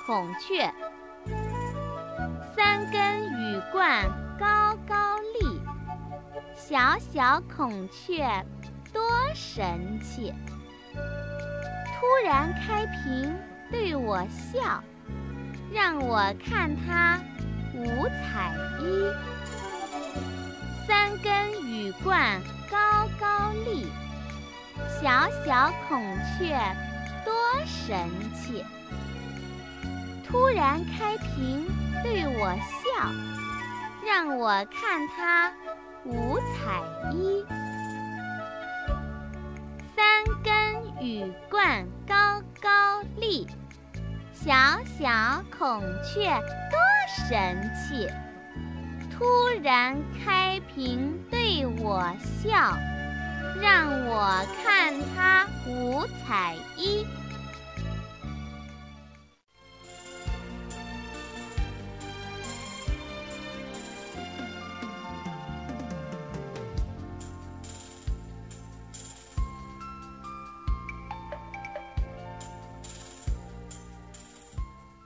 孔雀。三根羽冠高高立，小小孔雀多神气。突然开屏对我笑，让我看它五彩衣。三根羽冠高高立，小小孔雀多神气。突然开屏对我笑，让我看它五彩衣。三根羽冠高高立，小小孔雀多神气。突然开屏对我笑，让我看它五彩衣。